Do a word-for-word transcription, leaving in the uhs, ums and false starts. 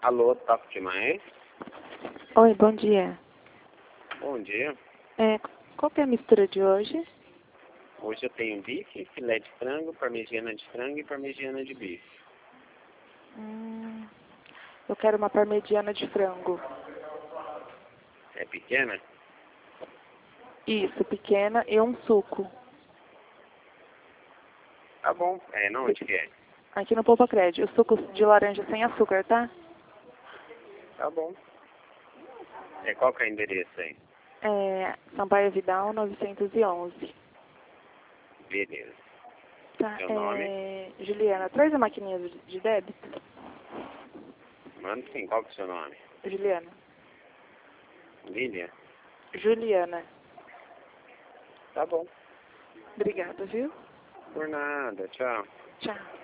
Alô, toque demais? Oi, bom dia. Bom dia. É, qual que é a mistura de hoje? Hoje eu tenho bife, filé de frango, parmegiana de frango e parmegiana de bife. Hum, eu quero uma parmegiana de frango. É pequena? Isso, pequena e um suco. Tá bom. É, não, onde que é? Aqui no Poupa Crédito. O suco de laranja sem açúcar, tá? Tá bom. É, qual que é o endereço aí? É, Sampaio Vidal novecentos e onze. Beleza. Tá, Seu nome? é... Juliana, traz a maquininha de de débito. Mano, sim, qual que é o seu nome? Juliana. Lília? Juliana. Tá bom. Obrigada, viu? Por nada, tchau. Tchau.